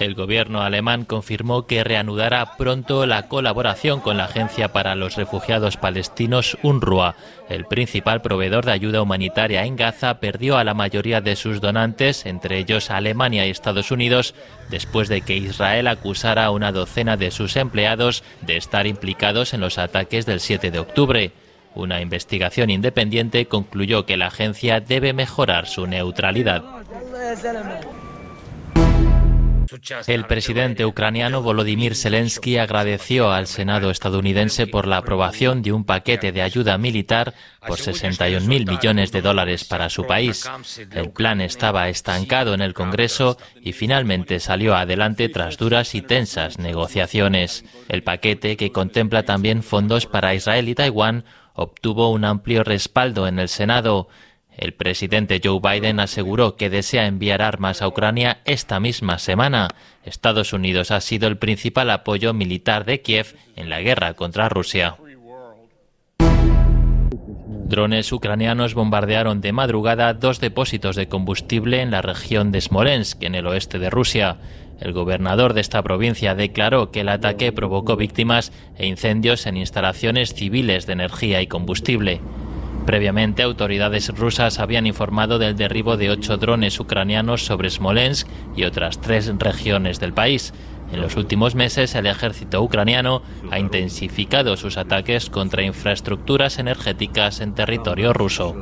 El gobierno alemán confirmó que reanudará pronto la colaboración con la Agencia para los Refugiados Palestinos UNRWA. El principal proveedor de ayuda humanitaria en Gaza perdió a la mayoría de sus donantes, entre ellos Alemania y Estados Unidos, después de que Israel acusara a una docena de sus empleados de estar implicados en los ataques del 7 de octubre. Una investigación independiente concluyó que la agencia debe mejorar su neutralidad. El presidente ucraniano Volodymyr Zelensky agradeció al Senado estadounidense por la aprobación de un paquete de ayuda militar por 61.000 millones de dólares para su país. El plan estaba estancado en el Congreso y finalmente salió adelante tras duras y tensas negociaciones. El paquete, que contempla también fondos para Israel y Taiwán, obtuvo un amplio respaldo en el Senado. El presidente Joe Biden aseguró que desea enviar armas a Ucrania esta misma semana. Estados Unidos ha sido el principal apoyo militar de Kiev en la guerra contra Rusia. Drones ucranianos bombardearon de madrugada 2 depósitos de combustible en la región de Smolensk, en el oeste de Rusia. El gobernador de esta provincia declaró que el ataque provocó víctimas e incendios en instalaciones civiles de energía y combustible. Previamente, autoridades rusas habían informado del derribo de 8 drones ucranianos sobre Smolensk y otras 3 regiones del país. En los últimos meses, el ejército ucraniano ha intensificado sus ataques contra infraestructuras energéticas en territorio ruso.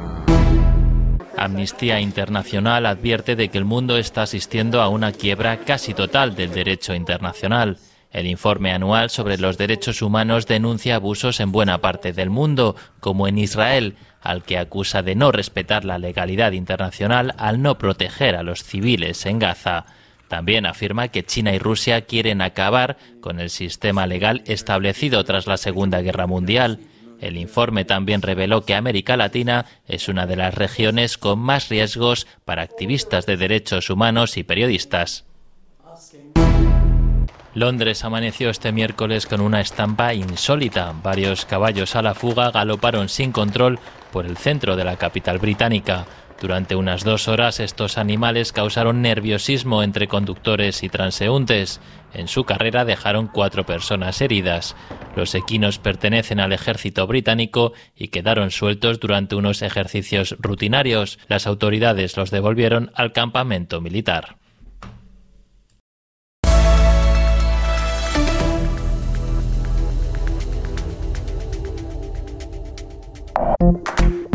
Amnistía Internacional advierte de que el mundo está asistiendo a una quiebra casi total del derecho internacional. El informe anual sobre los derechos humanos denuncia abusos en buena parte del mundo, como en Israel, al que acusa de no respetar la legalidad internacional al no proteger a los civiles en Gaza. También afirma que China y Rusia quieren acabar con el sistema legal establecido tras la Segunda Guerra Mundial. El informe también reveló que América Latina es una de las regiones con más riesgos para activistas de derechos humanos y periodistas. Londres amaneció este miércoles con una estampa insólita. Varios caballos a la fuga galoparon sin control por el centro de la capital británica. Durante unas 2 horas estos animales causaron nerviosismo entre conductores y transeúntes. En su carrera dejaron 4 personas heridas. Los equinos pertenecen al ejército británico y quedaron sueltos durante unos ejercicios rutinarios. Las autoridades los devolvieron al campamento militar.